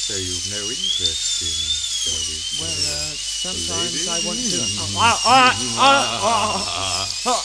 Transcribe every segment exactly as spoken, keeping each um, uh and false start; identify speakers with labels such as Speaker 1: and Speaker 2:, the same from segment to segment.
Speaker 1: So you've no interest in service?
Speaker 2: Well, uh, sometimes I want to... Ah, ah, ah, ah.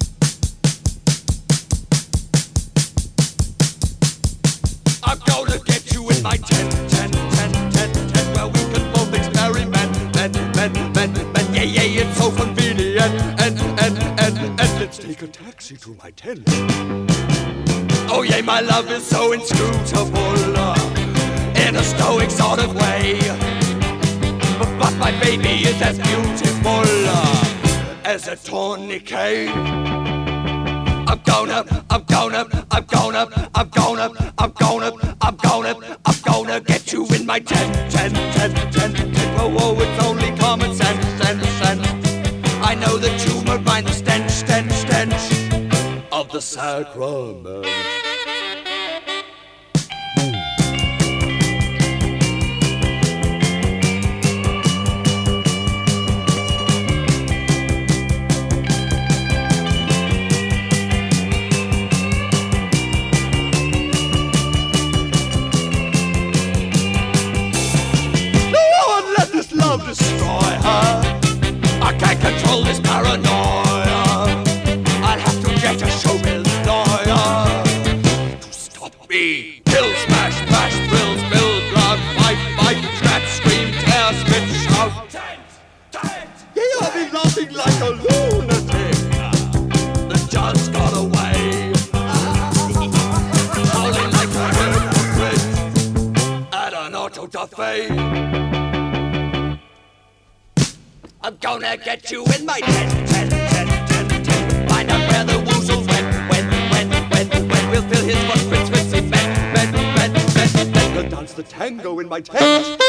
Speaker 3: I'm gonna get you in my tent, tent, tent, tent, tent, where we can both experiment, men, men, men, men, yeah, yeah, it's so convenient, and, and, and, and, let's take a taxi to my tent. Oh yeah, my love is so inscrutable, uh, in a stoic sort of way, but, but my baby is as beautiful uh, as a tourniquet. I'm gonna, I'm gonna, I'm gonna, I'm gonna, I'm gonna, I'm gonna, I'm gonna get you in my tent, tent, tent, tent, tent. Whoa, whoa, it's only common sense, sense, sense. I know that you won't mind the stench, stench, stench of the sacrament. Love destroy her. I can't control this paranoia. I'll have to get a showbiz lawyer to stop me. Kill, smash, bash, thrills, build, ground, fight, fight, scratch, scream, tear, spit, shout. Yeah, I'll be laughing like a lunatic that just got away. Howling like a hypocrite at an auto da fe. I'm gonna get you in my tent, tent, tent, tent, tent. Find out where the woozles went, when, when, when, when. We'll fill his footprints with cement, men, men, men, men. We'll dance the tango in my tent.